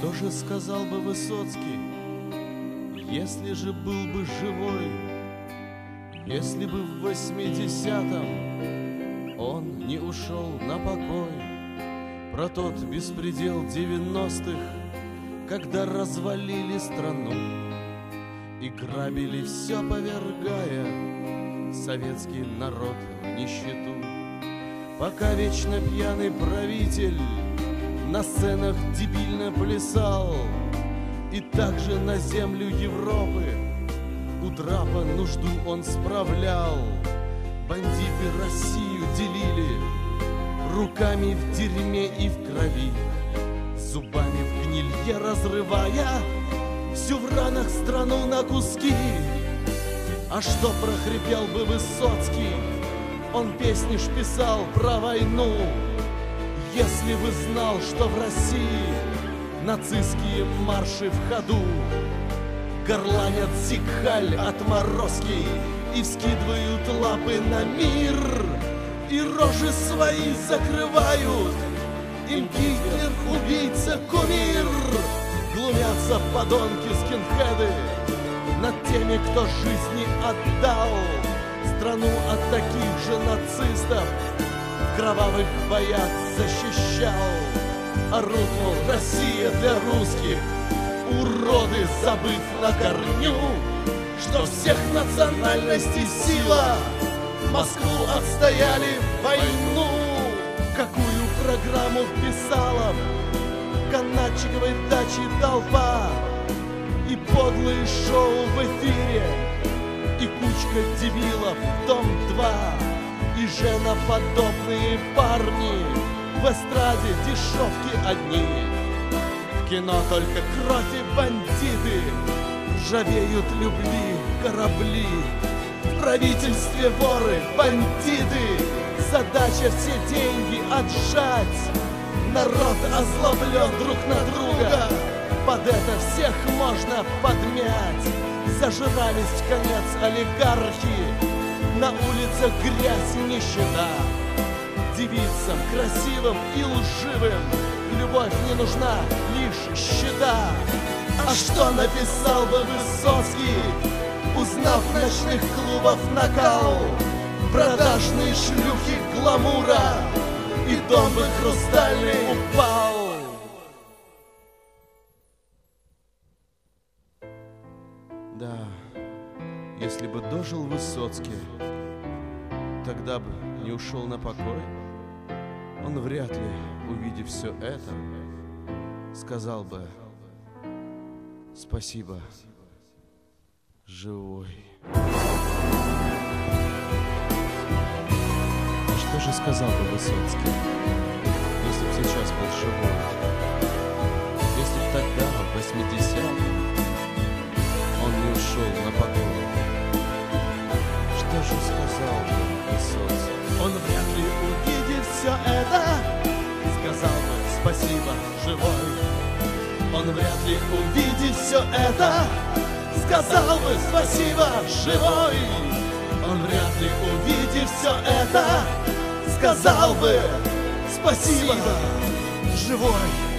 Что же сказал бы Высоцкий, если же был бы живой, если бы в 80-м он не ушел на покой? Про тот беспредел 90-х, когда развалили страну и грабили все, повергая советский народ в нищету. Пока вечно пьяный правитель на сценах дебильно плясал, и также на землю Европы у трапа нужду он справлял. Бандиты Россию делили руками в дерьме и в крови, зубами в гнилье разрывая всю в ранах страну на куски. А что прохрипел бы Высоцкий, он песни ж писал про войну, если бы знал, что в России нацистские марши в ходу, горланят зигхаль отморозки и вскидывают лапы на мир, и рожи свои закрывают, им Гитлер убийца кумир. Глумятся подонки-скинхеды над теми, кто жизни отдал страну от таких же нацистов, в кровавых боях защищал. Орут, мол, Россия для русских, уроды, забыв на корню, что всех национальностей сила, Москву отстояли войну. Какую программу вписала канатчиковой дачи толпа, и подлые шоу в эфире, и кучка дебилов, Дом-2, и женоподобные парни в эстраде, дешевки одни. В кино только кровь и бандиты, ржавеют любви корабли. В правительстве воры, бандиты, задача все деньги отжать. Народ озлоблен друг на друга, под это всех можно подмять. Зажрались в конец олигархи, на улицах грязь и нищета. Девицам красивым и лживым любовь не нужна, лишь щеда. А что написал бы Высоцкий, узнав в ночных клубах накал продажные шлюхи гламура, и дом бы хрустальный упал? Да, если бы дожил Высоцкий, тогда бы не ушел на покой. Он вряд ли, увидев все это, сказал бы: спасибо, живой. А что же сказал бы Высоцкий, если б сейчас был живой? Если б тогда, в 80-м, он не ушел на покой? Что же сказал бы Высоцкий? Он вряд ли, увидев все это, сказал бы: спасибо, живой. Он вряд ли, увидев все это, сказал бы: спасибо, живой. Он вряд ли, увидев все это, сказал бы: спасибо, живой.